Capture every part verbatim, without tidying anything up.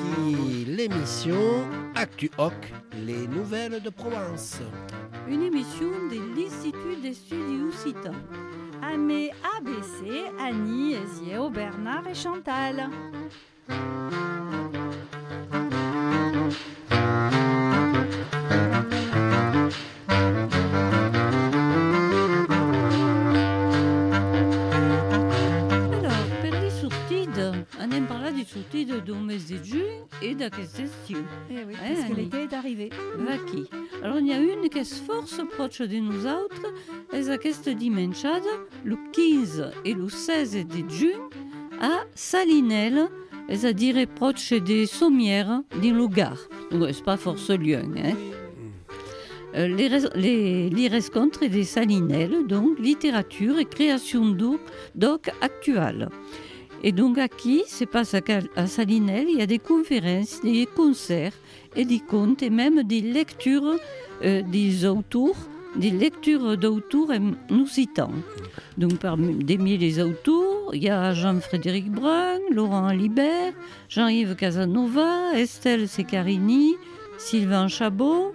voici l'émission Actu Hoc, les nouvelles de Provence. Une émission de l'Institut d'Études Occitans. Amé A B C, Annie, Eziéo, Bernard et Chantal. Anem parlar di sortida del mes de juny i d'aquesta estiu. Eh oui, parce eh, que l'été est arrivé. Va aquí. Alors, n'hi ha une que és força proche de nosaltres, és aquesta dimensiada, el quinze i el setze de juny, a Salinel, és a dire proche de Sommières, dins el Gard. Donc, és pas força lluny, eh? Les, les, les rencontres de Salinel, donc, littérature et création d'oc, d'oc actuelle. Et donc, aquí, se passe à Salinel, il y a des conférences, des concerts, et des contes, et même des lectures euh, des auteurs, des lectures d'auteurs occitans. Donc, parmi les auteurs, il y a Jean-Frédéric Brun, Laurent Alibert, Jean-Yves Casanova, Estelle Secarini, Sylvain Chabot,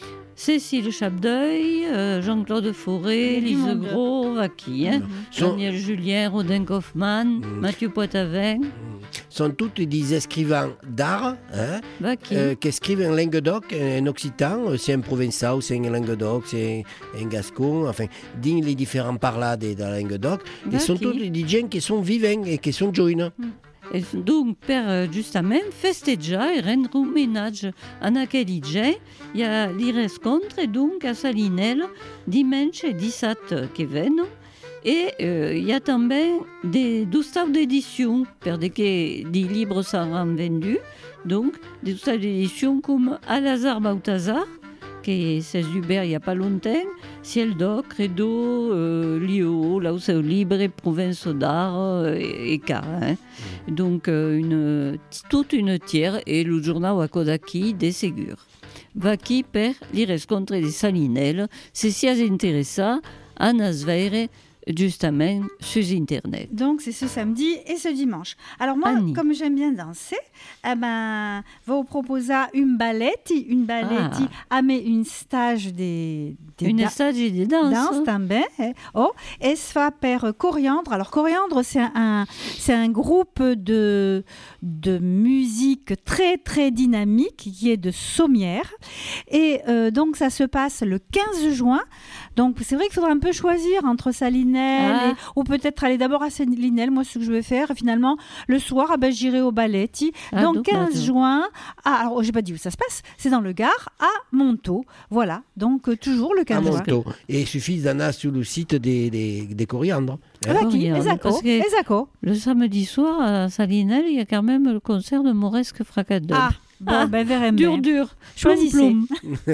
Cécile Chapdeuil, euh, Jean-Claude Fauré, Lise Gros, Vaki, hein, mmh. Daniel Julien, Rodin Kaufmann, mmh. Mathieu Poitavin. Mmh. Sont tous des écrivains d'art hein, euh, qui écrivent en Languedoc, en occitan, c'est un provençal, c'est un Languedoc, c'est un gascon, enfin, dans les différents parlades de Languedoc. Ils sont tous des gens qui sont vivants et qui sont jeunes. Mmh. Et donc, per justament festejar et rendre homenatge a aquell dia, il y a les rencontres donc à Salinel dimanche dissabte que ven. Et euh, il y a també des douze d'édition, per de que des livres seran vendus, donc des douze d'édition comme Al-Azhar Balthazar, que s'est ouvert il n'y a pas longtemps, Ciel d'Oc, Credo, euh, Lio, là où c'est libre, Province d'Art euh, et, et Car. Hein. Mm. Donc, euh, une, toute une tiers et le journal à Kodaki des Ségur. Va qui per les rencontres de Salinel, c'est si intéressant à Nasveire, justement sur Internet. Donc, c'est ce samedi et ce dimanche. Alors moi, Annie. Comme j'aime bien danser, eh ben, vou proposer une balletti, une balletti, ah. mais une stage des, des une da- stage de danse. Danse també, eh. Oh, et se fa per Coriandre. Alors Coriandre, c'est un, c'est un groupe de de musique très très dynamique qui est de Sommières. Et euh, donc ça se passe le quinze juin. Donc c'est vrai qu'il faudra un peu choisir entre Salinel ah. et, ou peut-être aller d'abord à Salinel. Moi, ce que je vais faire, finalement, le soir, ah ben, j'irai au balletti. Ah, donc, donc quinze juin, ah, alors j'ai pas dit où ça se passe, c'est dans le Gard, à Montaut. Voilà, donc euh, toujours le quinze juin. Et il suffit d'aller sur le site des, des, des Coriandres. Hein? Ah, qui Esaco. Le samedi soir, à Salinel, il y a quand même le concert de Mauresque Fracadeux. Ah. Bon, ah, ben, verrem dur, dur. Choisissez. Plom,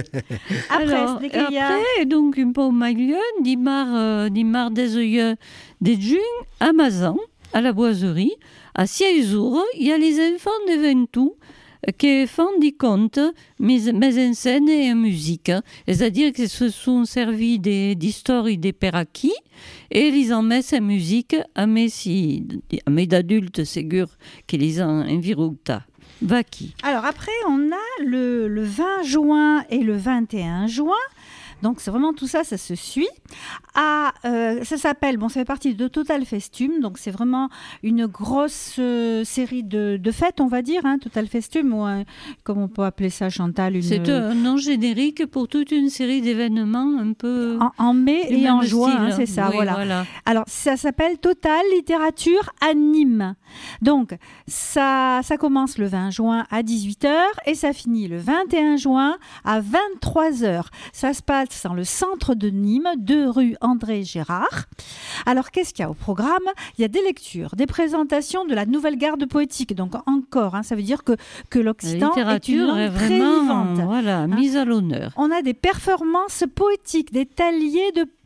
après, alors, après, donc, un peu au milieu, dimanche, euh, dimanche des œilleux de juin, à Mazan, à la boiserie, à Siezour, il y a les enfants de Ventoux qui font des contes, mais, mais en scène et en musique. C'est-à-dire qu'ils se sont servis d'histoires des peraki et ils en mettent en musique à mes, si, à mes adultes, c'est sûr, qui les ont environnés. Vaki. Alors après, on a le, le vingt juin et le vingt et un juin. Donc c'est vraiment tout ça, ça se suit. À, euh, ça s'appelle, bon, ça fait partie de Total Festum, donc c'est vraiment une grosse euh, série de, de fêtes, on va dire, hein, Total Festum, ou un, comme on peut appeler ça, Chantal, une... C'est un nom générique pour toute une série d'événements un peu... En, en mai et en juin, hein, c'est ça, oui, voilà. voilà. Alors ça s'appelle Total Littérature à Nîmes. Donc ça, ça commence le vingt juin à dix-huit heures et ça finit le vingt et un juin à vingt-trois heures. Ça se passe dans le centre de Nîmes, deux rue André Gérard. Alors, qu'est-ce qu'il y a au programme ? Il y a des lectures, des présentations de la nouvelle garde poétique. Donc, encore, hein, ça veut dire que, que l'occitan est une langue est très vivante. Voilà, hein. Mise à l'honneur. On a des performances poétiques, des taliers de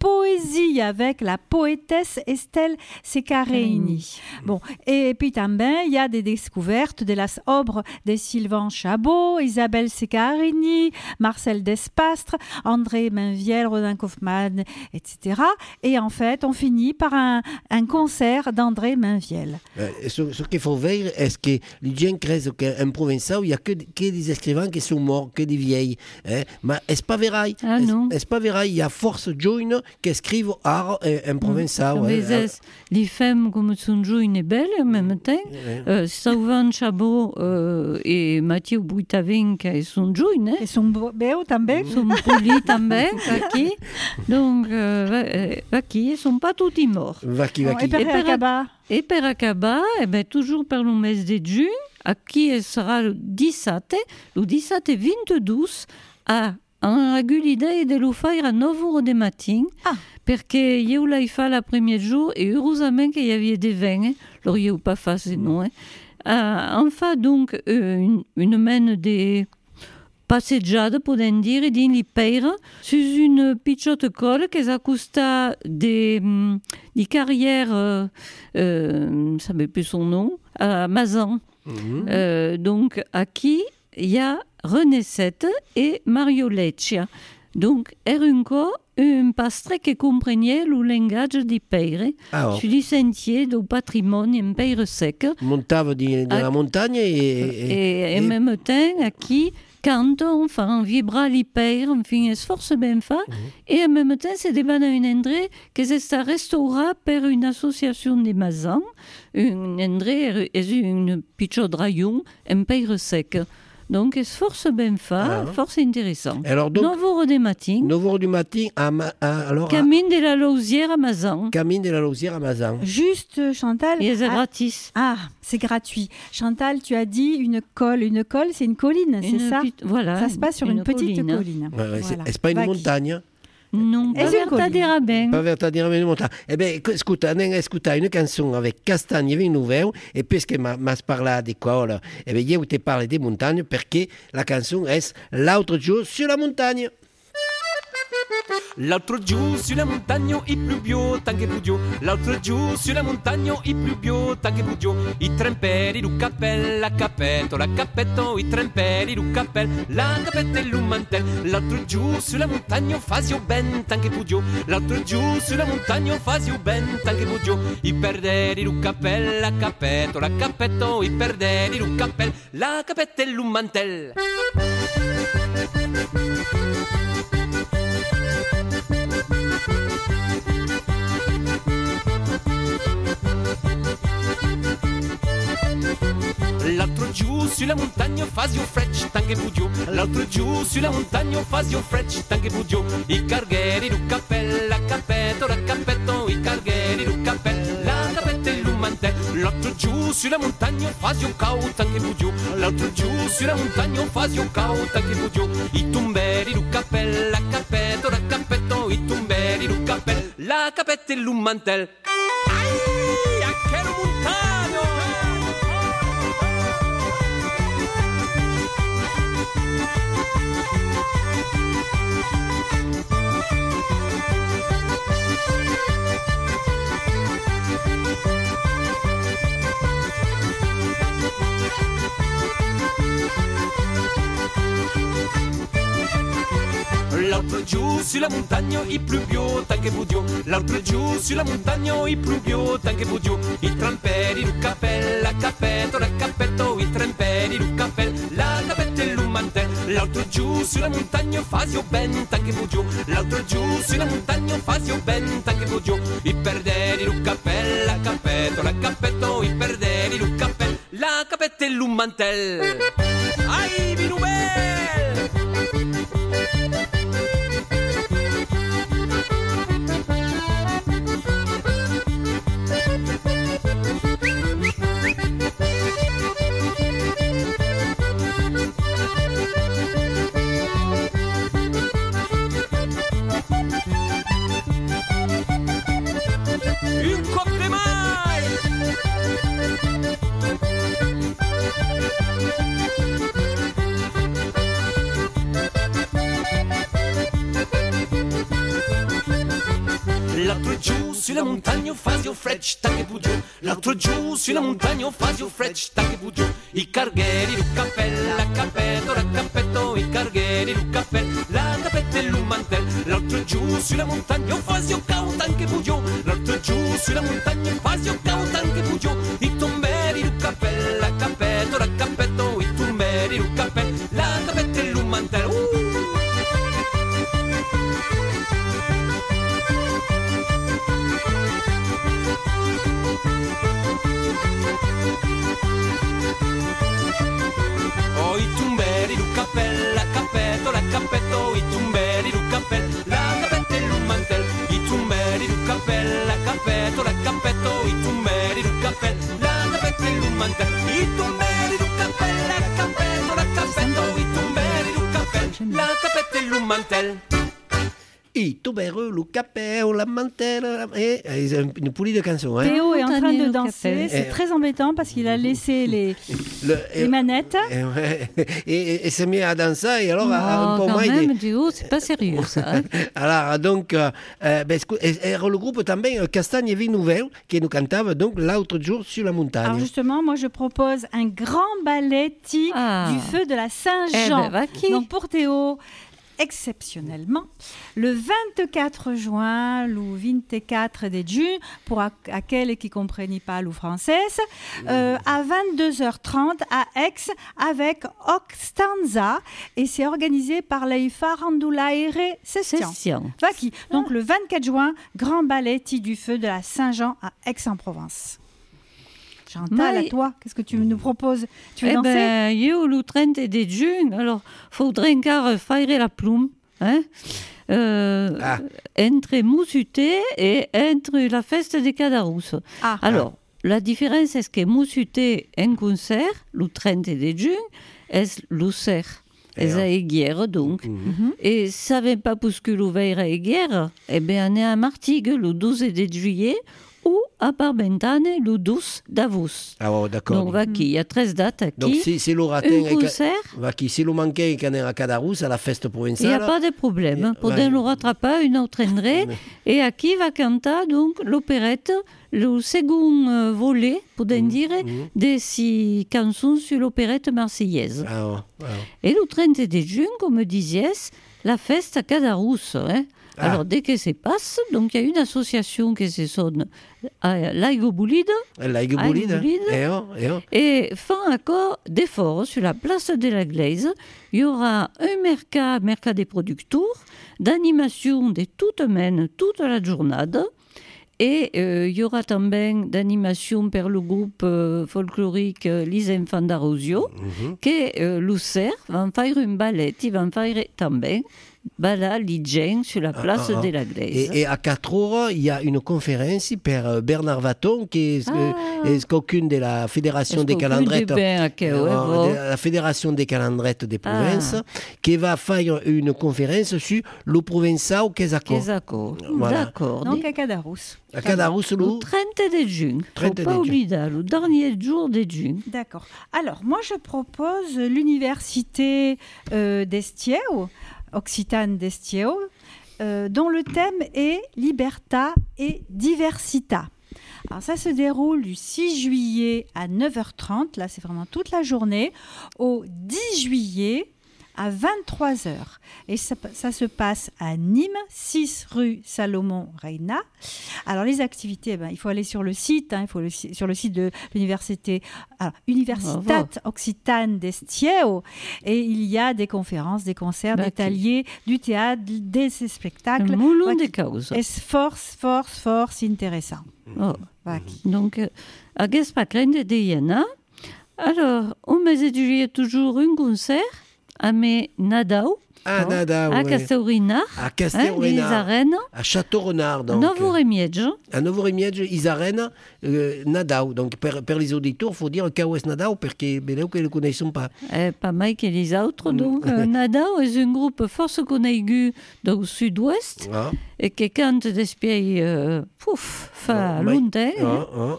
poésie avec la poétesse Estelle Secarini. Bon, et puis también il y a des découvertes de las obres de Sylvain Chabot, Isabelle Secarini, Marcel Despastre, André Mainviel, Rodin Kaufmann, et cetera. Et en fait, on finit par un, un concert d'André Mainviel. Euh, ce, ce qu'il faut voir, est-ce que les gens créent qu'en Provençal, il n'y a que, que des écrivains qui sont morts, que des vieilles. Hein? Mais est-ce pas vrai? Ah non. Est-ce pas vrai? Il y a force jeunes qui écrivent art en Provençal. Mm. Ouais. Ouais. Les femmes comme sont jeunes et belles en même temps. Ouais. Euh, Sylvain Chabot euh, et Mathieu Boutavin qui sont jeunes. Hein? Ils sont beaux també. Ils sont polis també. Aquí. Donc, euh, aquí, ils sont pas tous morts. Vaki, vaki. Et per acabar? Et per acabar, eh ben, toujours per le mes de juny, aquí sera le dissabte, le dissabte vingt-deux a un agulidei de lo faire a nove heures de matin, ah. Perché io l'ai fa la premier jour et heureusement qu'il y avait des vins, alors io pas fait non. Hein. Uh, on fa donc euh, une, une mène de passeggiata, podem dire, din li peira, sur une petite colle che s'accosta des, des carrières, euh, euh, je ne sais plus son nom, à Mazan. Mm-hmm. Euh, donc, à qui il y a René Sette et Mario Leccia. Donc, erunco un pastre che comprenait le langage di peire, ah, oh. Sur les sentiers du patrimoine en peire sec. Montava di, della montagna e... Et, et, et en même temps, à qui quand enfin, on vibra l'hyper, enfin, es force ben fa, mm-hmm. Et en même temps, c'est débat dans un endroit que c'est restauré par une association de Mazan, un endroit est une petite rayon, un peire sec. Donc, c'est force ben fa, ah. Force intéressant. Alors donc, neuf heures du matin. neuf heures du matin, à, ma, à, alors, Camine à... de la Lausière à Mazan. Camine de la Lausière à Mazan. Juste, Chantal. Et c'est ah, gratis. Ah, c'est gratuit. Chantal, tu as dit une colle. Une colle, c'est une colline, une c'est ça pit... Voilà. Ça se passe sur une, une petite colline. colline. Ouais, ouais, voilà. Est-ce pas une Vac. montagne? Non, pas Vertadera-Ben. Pas Vertadera-Ben de montagne. Eh bien, écoute, on a écouté une chanson avec Castagne et Nouvelle, et puisque m'as parlé des cols, eh bien, je t'ai parlé des montagnes, parce que la chanson est L'autre jour sur la montagne. L'altro giù sulla montagna il più bio tanche budio. L'altro giù sulla montagna il più bio tanche budio. I tremperi lu cappella la cappetto la cappetto i tremperi lu cappella la cappetta e lu mantel. L'altro giù sulla montagna fasio ben tanche budio. L'altro giù sulla montagna fasio ben tanche budio. I perderi lu cappella la cappetto la cappetto i perderi lu cappella la cappetta e lu mantel. L'altro giù sulla montagna fasio frecci tanche budio. L'altro giù sulla montagna fasio frecci tanche budio. I cargheri lu cappella la cappetto la cappetto i cargheri lu cappella la cappetta e lu mantel. L'altro giù sulla montagna fasio cau tanche budio. L'altro giù sulla montagna fasio cau tanche budio. I tumberi lu cappella la cappetto la cappetto i tumberi lu cappella la cappetta e lu mantel. Ai, a che montagno! L'altro giù sulla montagna il più bio tanche budio. L'altro giù sulla montagna il più bio tanche budio. I tramperi lu cappella la cappetto la cappetto i tramperi lu cappella la cappetta e lu mantel. L'altro giù sulla montagna fasio ben tanche budio. L'altro giù sulla montagna fasio ben tanche budio. I perderi lu cappella la cappetto la cappetto i perderi lu cappella la cappetta e lu mantel. Ai vinubel! Une sur la montagne fazio frecce tanche budio. L'altro giù sulla montagna fazio frecce tanche budio. I cargheri, il cappello, la cappetto, la cappetto, i cargheri, il cappello, la cappetta e un mantello. L'altro giù sulla montagna fazio cao tanche budio. L'altro giù sulla montagna fazio cao tanche budio. I tomberi, il cappello, la cappetto, la cappetto, i tomberi, il cappello, la cappetta e un mantello. Uh! La cappetto, la cappetto, i tumberi, il cappello, la cappetta e il mantello. I tumberi, il cappello, la cappetto, la cappetto, i tumberi, il cappello, la cappetta e il mantello. I tumberi, il cappello, la cappetto, la cappetto, i tumberi, il cappello, la cappetta e il mantello. I tubereux, le capet, la mantelle, et une poulie de chansons. Hein. Théo est en train de danser, c'est très embêtant parce qu'il a laissé les, le, les manettes. Et, ouais, et, et s'est mis à danser, et alors, oh, pour moi, même, il est... Théo, c'est pas sérieux ça. Hein. Alors, donc, euh, ben, et, et le groupe também, Castagne et Vie Nouvelle, qui nous cantava donc l'autre jour sur la montagne. Alors justement, moi je propose un grand ballet ah. du feu de la Saint-Jean. Eh ben, donc pour Théo, exceptionnellement, le vingt-quatre juin, le vingt-quatre de juin, pour aquel qui ne comprennent pas le français, euh, à vingt-deux heures trente à Aix avec Oxtanza, et c'est organisé par la Farandulaire Session. Donc le vingt-quatre juin, grand ballet du feu de la Saint-Jean à Aix-en-Provence. Chantal, à toi, qu'est-ce que tu nous proposes? Tu veux eh danser? Ben, io le trente de juin, alors faudrait encore faire la plume, hein? Euh, ah. Entre Moussuté et entre la fête des Cadarous. Ah. Alors, ah. la différence est que Moussuté est un concert, le trente de juin, est le cerf. Et ça est guerre, donc. Mm-hmm. Et ça ne va pas parce que l'ouvert est guerre, eh bien, on est à Martigues le douze de juillet, ou à Barbentane le douze d'Avos. Ah oh, d'accord. Donc, va qui, il y a treize dates aquí. Donc, si, si le ratin un concert. Va qui, si le manquait et qu'on est à Cadarous, à la fête provinciale. Il n'y a pas de problème. Et, Pour ouais. le rattraper, une autre entrée. Et aquí va canter, donc, l'opérette, le second euh, volet, pour mmh, dire, mmh. des six chansons sur l'opérette marseillaise. Ah oh, ah oh. Et le trente de juin, comme disiez, la fête à Cadarous, hein. Ah. Alors, dès que ça passe, donc il y a une association qui se sonne à l'Aigoboulide. L'Aigoboulide. Et, oh, et, oh. et fin accord d'efforts sur la place de la Glaise, il y aura un mercat, mercat des producteurs, d'animation de toute semaine, toute la journée. Et euh, il y aura também d'animation par le groupe euh, folklorique euh, Les Enfants d'Arosio, mm-hmm. que euh, l'Ucer va faire un ballet, il va faire também Bala Lidjen sur la place ah, ah, de la Glaise. Et, et à quatre heures, il y a une conférence par Bernard Vaton, qui est, ah. est qu'aucune de la Fédération des calendrettes, de ben, okay, ouais, euh, de la Fédération des calendrettes des provinces, ah. qui va faire une conférence sur le provençal au Quesaco. Quesaco, voilà. D'accord. Donc à Cadarous. À Cadarous, le... le trente de juin. Faut pas oublier, le dernier jour de juin. D'accord. Alors, moi, je propose l'université euh, d'Estieu, Occitane d'Estieu, euh, dont le thème est Liberta et Diversita. Alors ça se déroule du six juillet à neuf heures trente, là c'est vraiment toute la journée, au dix juillet à vingt-trois heures. Et ça, ça se passe à Nîmes, six rue Salomon Reina. Alors les activités, eh ben, il faut aller sur le site, hein, il faut le, sur le site de l'université, alors, Universitat oh, oh. Occitane d'Estieu, et il y a des conférences, des concerts, bah, des ateliers, du théâtre, des spectacles. Un moulon de causes. Et force, force, force intéressant. Oh. Bah, donc, à Gaspacren de Diana, alors, au mes de juillet, toujours un concert, à mes Nadao, à oh, Nadao, à Castelrenard, à Castelrenard, hein, à Château-Renard, donc. Novo-Remiedge. À Novo-Remiedge, Isarène, euh, Nadao. Donc, per, per les auditeurs, il faut dire qu'est Nadao, parce que ben, ils ne le connaissent pas. Eh, pas mal que les autres. Donc, euh, Nadao est un groupe force connu dans le sud-ouest, ah. et qui cante des pays, euh, pouf, fa oh, longtemps. Oh, oh, oh.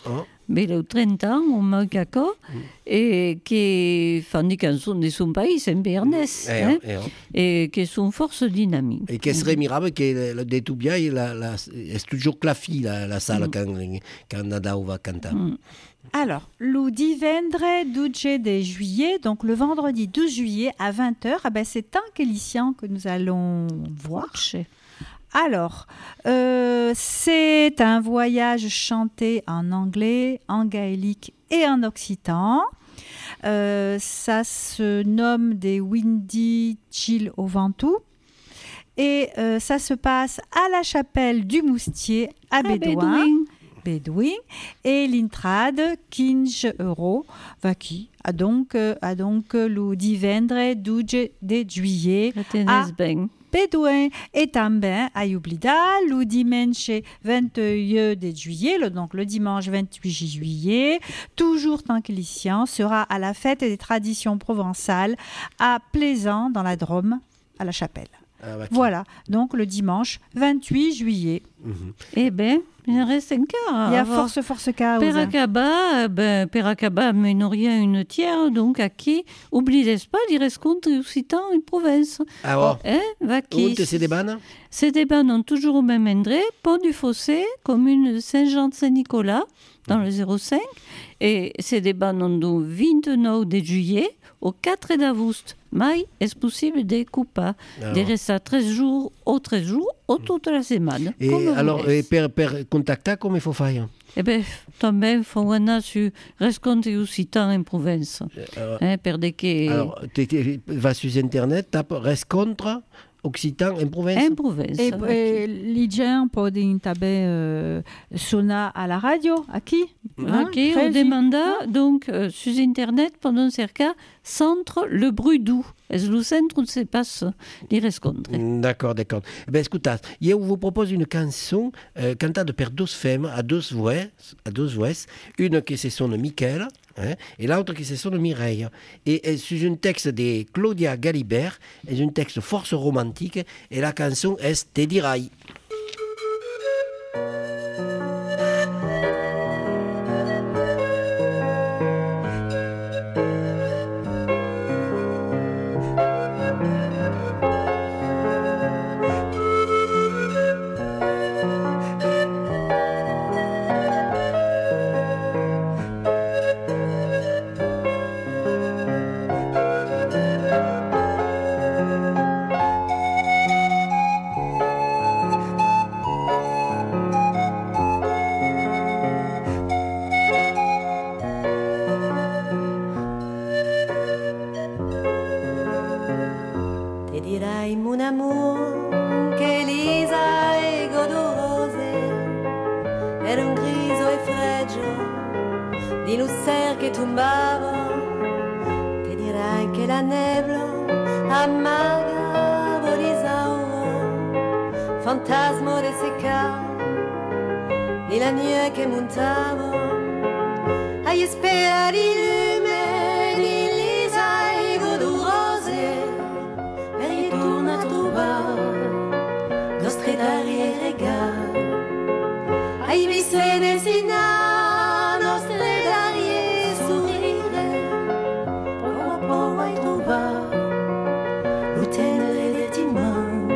belle trente ans, au Macaco, mm. et qui font des chansons de son pays, c'est Béarnès, eh, hein, eh, et qui sont force dynamiques. Et qui serait mirable que le de tout bien, c'est toujours clafi la, la salle mm. quand, quand Nada va canter. Mm. Alors, le divendre douze de juillet, donc le vendredi douze juillet à vingt heures, ah ben c'est un Kélicien que nous allons voir. Alors, euh, c'est un voyage chanté en anglais, en gaélique et en occitan. Euh, ça se nomme des Windy Chill au Ventoux. Et euh, ça se passe à la chapelle du Moustier à, à Bédouin. Bédouin. Bédouin et l'entrade quinze euros qui a donc a donc le divendre douze de juillet à Bédouin et tambien à Oublida le dimanche vingt-deux de juillet le, donc le dimanche vingt-huit juillet toujours tant que l'Icien sera à la fête des traditions provençales à Plaisant dans la Drôme à la chapelle. Ah, bah, voilà, donc le dimanche vingt-huit juillet. Mm-hmm. Eh bien, il reste un cas. Il y a force, force cas. Peracaba, ben, Peracaba, mais non rien une tiers, donc à qui, oubliez pas, il reste contre Occitan et province. Ah ouais. Hein, va qui. Où c'est des bannes? Ces débats ont toujours au même endroit, Pont du Fossé, commune de Saint-Jean-de-Saint-Nicolas, dans le zéro cinq, et ces débats ont donc vingt-neuf de juillet au quatre d'août. Mais est-ce possible de couper de rester treize jours ou treize jours ou toute la semaine. Et alors, et per, per contacter, comment il faut faire? Eh bien, també il faut anar sur Resconte Occitan en province. Euh, hein, per de que... Alors, tu vas sur Internet, tape Rescontre Occitan en province. En province. Et, et les gens peuvent euh, sonner à la radio, à qui? Hein, qui on demande donc euh, sur Internet pendant cerca centre le bruit doux. Est-ce le centre où se passe les rencontres? D'accord, d'accord. Eh ben, écoutez, je vous propose une chanson euh, cantée par deux femmes à deux voix, à deux voix, une qui se sonne Michael, hein, et l'autre qui se sonne Mireille. Et, et c'est un texte de Claudia Galibert, c'est un texte force romantique, et la chanson est Te dirai. Fantasmo de seca e la nuit che montavo ai spera di lume di lisa e godurose e ritorna a trovare nostre d'aria e regali ai visse desina nostre d'aria e sorrire poco a poco ai trovare lo tenere del timone.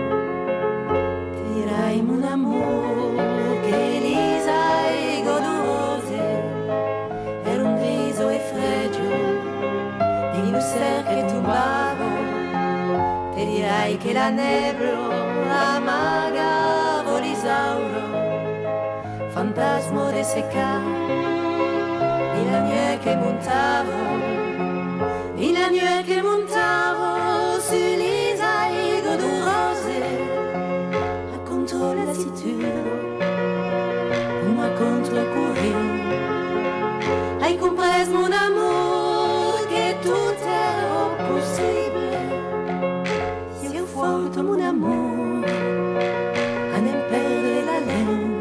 Mon amour, che lisa e godurose, era un griso e freddo, di lucer che tumbavo, te dirai che la nebbia amagavo l'isauro, fantasmo de seca, e la nuit che montavo, e la nuit che montavo su lisa e godurose. Contro la lassitude, moi contre courir. Hai compreso mon amour que tout est possible. Si eu forte mon amour, à ne perdre la laine.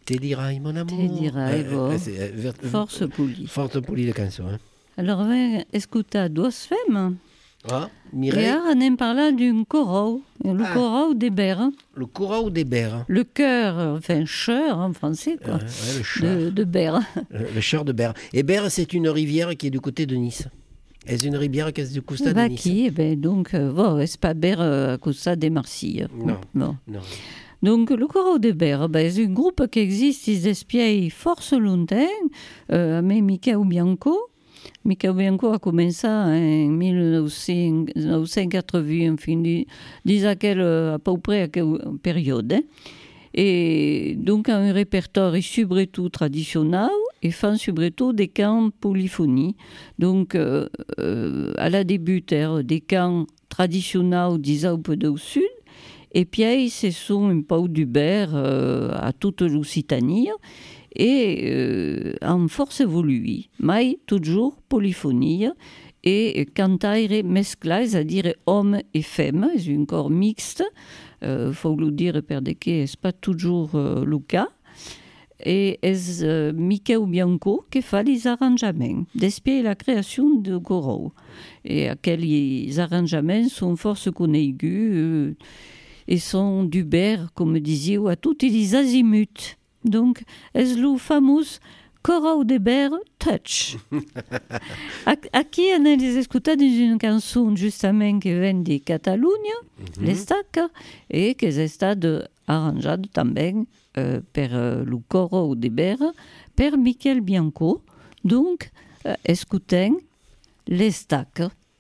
Te dirai, mon amour. Te dirai, euh, euh, euh, ver- Force poli. Forte poli de cançó. Hein. Alors, on escuta duas femmes. Ah, Et Mireille, alors, on en parla d'un coraux. Le Ah. coraux des berres. le courant des berres. Le cœur, enfin, chœur en français, quoi. Ouais, ouais, le chœur. De, de berre. Le, le chœur de Berre. Et Berre, c'est une rivière qui est du côté de Nice. C'est une rivière qui est du côté de Bah, Nice. qui, eh ben, donc, euh, bon, c'est pas berre à cause ça des Marsilles. Non. Bon. Non. Donc, le coraux des berres, ben, c'est un groupe qui existe, ils espiaient force longtemps, euh, avec Michel Bianco. Michel Bianco a commencé en mille neuf cent quatre-vingts, enfin, dis à quelle, à peu près à quelle période. Hein. Et donc, un répertoire surtout traditionnel et fan surtout des camps polyphonie. Donc, euh, euh, à la début, des camps traditionnels des Alpes du Sud. Et puis, ce sont un peu du berre euh, à toute l'Occitanie et euh, en force évoluée, mais toujours polyphonie et cantaire mesclé, c'est-à-dire homme et femme, c'est un corps mixte, il euh, faut le dire parce que ce n'est pas toujours euh, le cas. Et c'est euh, Michel Bianco qui fait les arrangements, depuis la création de Coraux. Et les arrangements sont force connus euh, et sont du berre, comme disait, à tous les azimuts. Donc, c'est le fameux Coraux de berre touch. Aquí on a les écouté dans une chanson justement qui vient de Catalogne, mm-hmm. l'Estac, et qui est stade arrangée también euh, per euh, le Coraux de berre, per Michel Bianco. Donc, euh, écoutez l'Estac.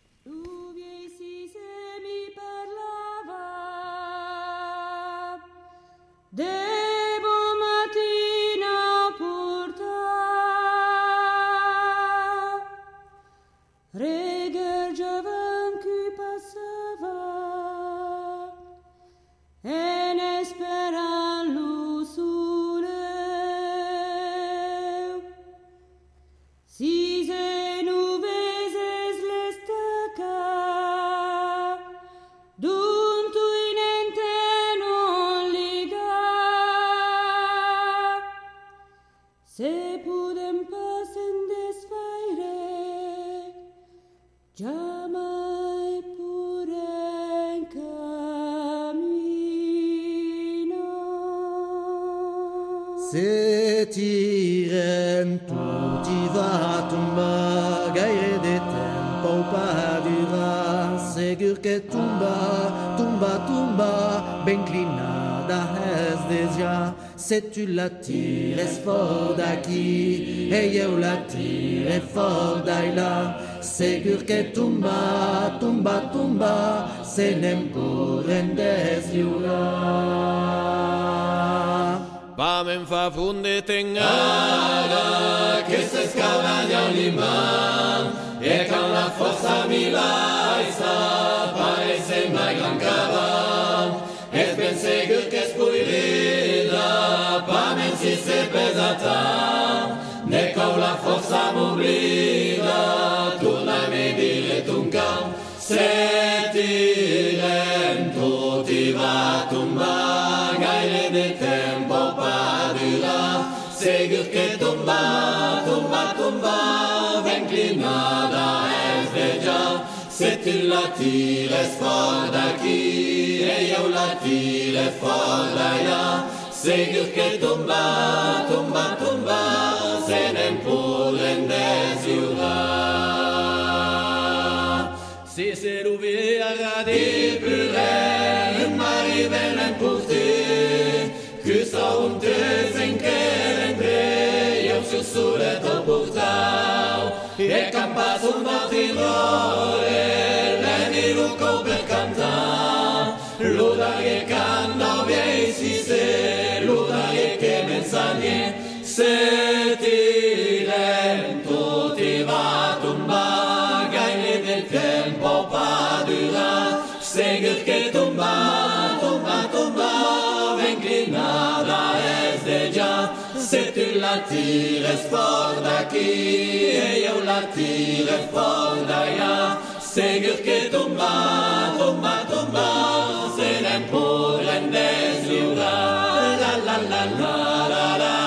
Reger giovane qui passava en esperant lo sole si se nuveses l'estaca d'un tu inente non liga se pudem pas en desfaire jamais por en camino. Se tirem tutti va tomba, gaire de tempo pas durar, segur que tumba, tumba, tumba, ben inclinada es déjà. Se tu la tires fort d'aquí, et eu la tire fort d'aila, segur que tumba, tumba, tumba, se nem por en desliurar. Va men fa funde tengara che se scavaglia un imam e con la forza mi laisa pare sembra gran cavam e ben segur che spuirida pa men si se pesata ne con la forza m'oblida torna me dire tunca se tirem tutti va tumba gaire de tempo pa dura segur che tomba tomba tomba ben inclinada es deja se tu la tires fort d'aquí e io la tire fort d'aia segur che tomba tomba tomba se nem puren desiurar si se l'ouvriera di pure m'arriven en porter que ça on te s'enquere io sur sole to portau e campa son martirore l'eni luco per cantar l'odarie canno viei si se l'odarie che mensagne se tirem tutti va tomba gaine del tempo pa dura segur che tomba tomba tomba ben inclinada es deja se tu la tires fort d'aquí e io la tire fort d'aia segur che tomba tomba tomba se nem podrem desliurar la la la la la la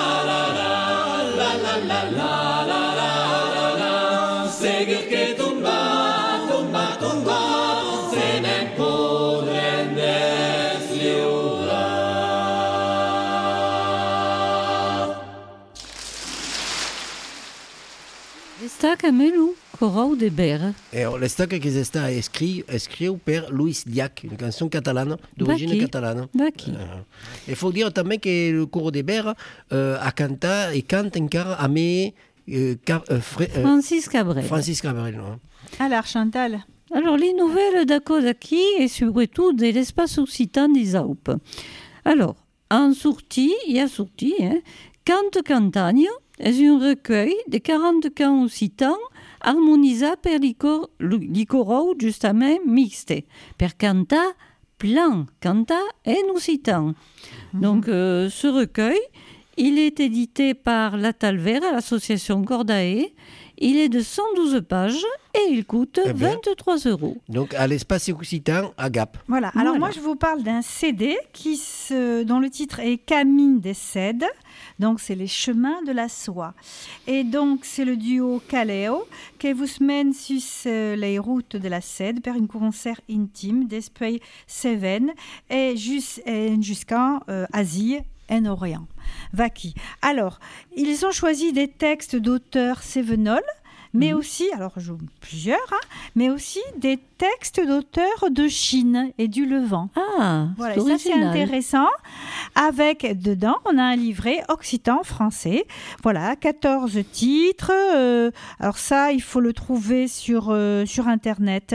l'estac a melou, corau de ber. Et l'estac che è stata écrit, écrit per Luis Diac, une chanson catalane, d'origine Baki. catalane. Baki. Il faut dire també que le coro de ber euh, a cantat et cante encara a me euh, Ca- euh, Fre- euh, Francis Cabrel. Francis Cabrel. No? Alors, Chantal. Alors, les nouvelles d'Akodaki et surtout de l'espace occitan des Alpes. Alors, en sortie, il y a sorti, hein, Cante Cantagne est un recueil de quarante cants occitans harmonisés per l'icorau justement mixte, per cantar plan, cantar en occitan. Mm-hmm. Donc, euh, ce recueil, il est édité par la Talvera, l'association Cordae. Il est de cent douze pages et il coûte eh vingt-trois euros. Donc, à l'espace occitan, à Gap. Voilà. Alors, voilà. Moi, je vous parle d'un C D qui se, dont le titre est Camine des Cèdes. Donc, c'est les chemins de la soie. Et donc, c'est le duo Kaleo qui vous mène sur les routes de la Cède pour un concert intime d'Esprit Cévennes et jusqu'en euh, Asie et Orient. Vaki. Alors, ils ont choisi des textes d'auteurs cévenols, mais mmh. aussi, alors je, plusieurs, hein, mais aussi des textes d'auteurs de Chine et du Levant. Ah, voilà, c'est ça c'est intéressant. Avec dedans, on a un livret occitan français. Voilà, quatorze titres. Euh, alors ça, il faut le trouver sur euh, sur internet.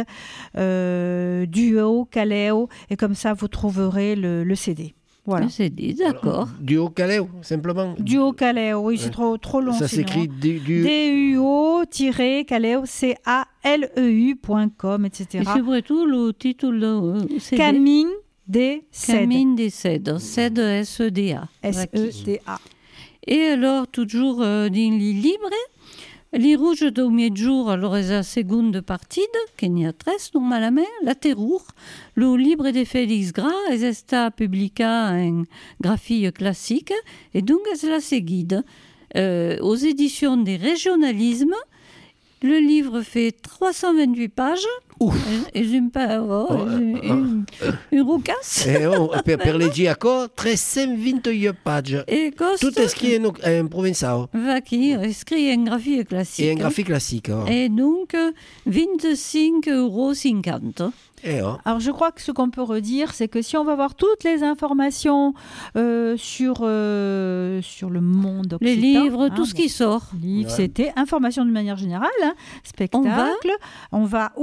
Euh, Duo, Kaleo, et comme ça, vous trouverez le, le C D. Voilà. C'est dit, d'accord. Duo Kaleo, simplement. Duo Kaleo, oui, c'est trop, trop long. Ça s'écrit du, du... D U O-Kaleo, C A L E U point com, et cetera. Et surtout, le titre de C D. Camine des Cèdes. Camine des Cèdes. Cèdes, S E D A. S E D A. Et alors, toujours euh, dans les libres, les rouges do miedjour, alors la seconde partie, qu'il y a treize normalement, la terror, le livre de Félix Gras, est esta publica en graphie classique, et donc c'est la seguide. Euh, aux éditions des régionalismes, le livre fait trois cent vingt-huit pages. Ouf. Et une oh, oh, une, une roucasse. Et oh, per, per legger encore tre cent vingt-huit pages. Et coste, tout est écrit en, en provençal. Vaki, écrit en graphie classique. Et en graphie classique. Oh. Et donc, vingt-cinq euros cinquante. Et oh. Alors, je crois que ce qu'on peut redire, c'est que si on va voir toutes les informations euh, sur, euh, sur le monde occitan... Les livres, hein, tout bon, ce qui sort. Livres, ouais. C'était information de manière générale, hein, spectacle. On va, on va où ?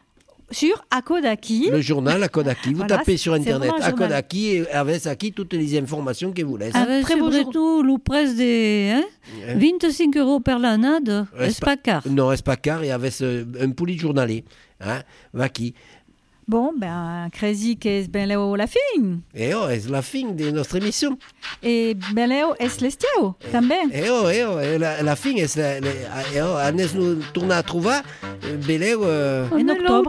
Sur Akodaki. Le journal Akodaki. Vous voilà, tapez sur Internet Akodaki et avec Aki toutes les informations que vous laissez. Avec très beau tout, le prix des hein, yeah. vingt-cinq euros per l'année, c'est pas car. Non, c'est pas car, et avec un poulet journalier. Hein, Vaki. Bon, ben, Crazy qu'est ben leo la fin. Et oh, c'est la fin de notre émission. Et ben leo est l'estiao, também. Et oh, et oh, et la, la fin, est la, la, et oh, anes nous tourne à trouver, ben leo... Euh, en octobre.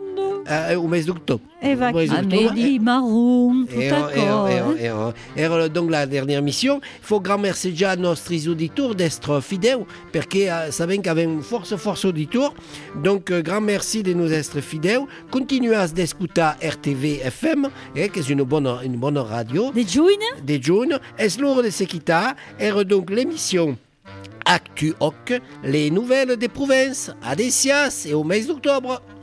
Euh, au mois d'octobre. Et va Amélie Marron, tout d'accord. Et, et, et, et donc la dernière mission, il faut grand merci déjà à nos auditeurs d'être fidèles, parce que euh, savez qu'avec une force, force auditeur. Donc, euh, grand merci de nous être fidèles. Continuez à écouter R T V F M, eh, qui est une bonne, une bonne radio. Des jeunes. Des jeunes. Est l'heure de se quitter. Et donc l'émission Actu Hoc, les nouvelles des provinces. Adesias et au mois d'octobre.